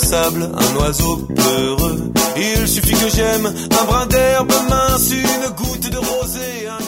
sable, un oiseau peureux. Il suffit que j'aime un brin d'herbe mince, une goutte de rosée, un